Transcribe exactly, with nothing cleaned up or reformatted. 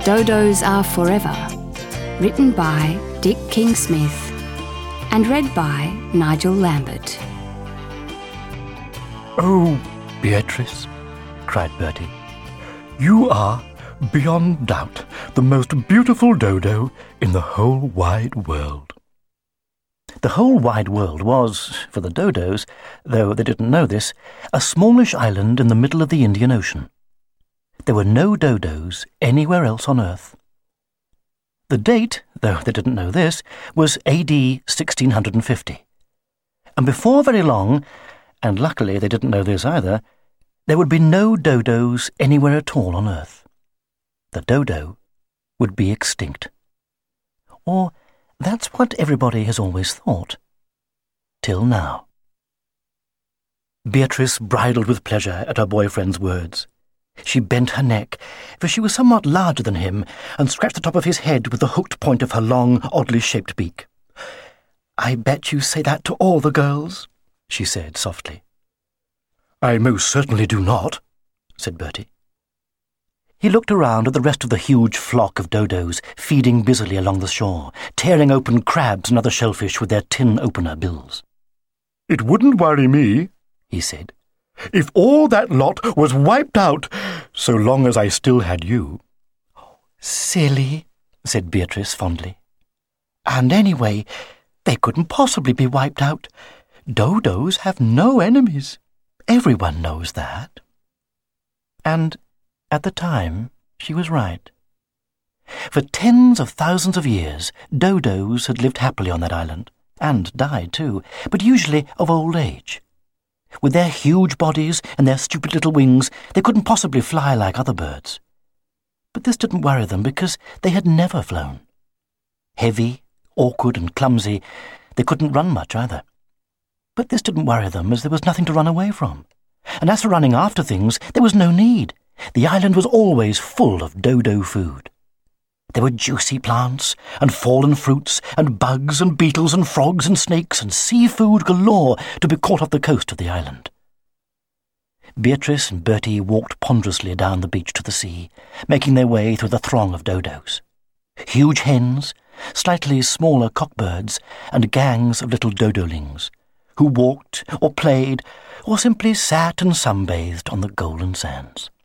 Dodos Are Forever, written by Dick King-Smith and read by Nigel Lambert. "Oh, Beatrice," cried Bertie, "you are, beyond doubt, the most beautiful dodo in the whole wide world." The whole wide world was, for the dodos, though they didn't know this, a smallish island in the middle of the Indian Ocean. There were no dodos anywhere else on Earth. The date, though they didn't know this, was A D sixteen fifty. And before very long, and luckily they didn't know this either, there would be no dodos anywhere at all on Earth. The dodo would be extinct. Or that's what everybody has always thought. Till now. Beatrice bridled with pleasure at her boyfriend's words. She bent her neck, for she was somewhat larger than him, and scratched the top of his head with the hooked point of her long, oddly shaped beak. "I bet you say that to all the girls," she said softly. "I most certainly do not," said Bertie. He looked around at the rest of the huge flock of dodos feeding busily along the shore, tearing open crabs and other shellfish with their tin-opener bills. "It wouldn't worry me," he said, "if all that lot was wiped out, so long as I still had you." "Silly," said Beatrice fondly. "And anyway, they couldn't possibly be wiped out. Dodos have no enemies. Everyone knows that." And at the time, she was right. For tens of thousands of years, dodos had lived happily on that island, and died too, but usually of old age. With their huge bodies and their stupid little wings, they couldn't possibly fly like other birds. But this didn't worry them because they had never flown. Heavy, awkward and clumsy, they couldn't run much either. But this didn't worry them as there was nothing to run away from. And as for running after things, there was no need. The island was always full of dodo food. There were juicy plants, and fallen fruits, and bugs, and beetles, and frogs, and snakes, and seafood galore to be caught off the coast of the island. Beatrice and Bertie walked ponderously down the beach to the sea, making their way through the throng of dodos. Huge hens, slightly smaller cockbirds, and gangs of little dodolings, who walked, or played, or simply sat and sunbathed on the golden sands.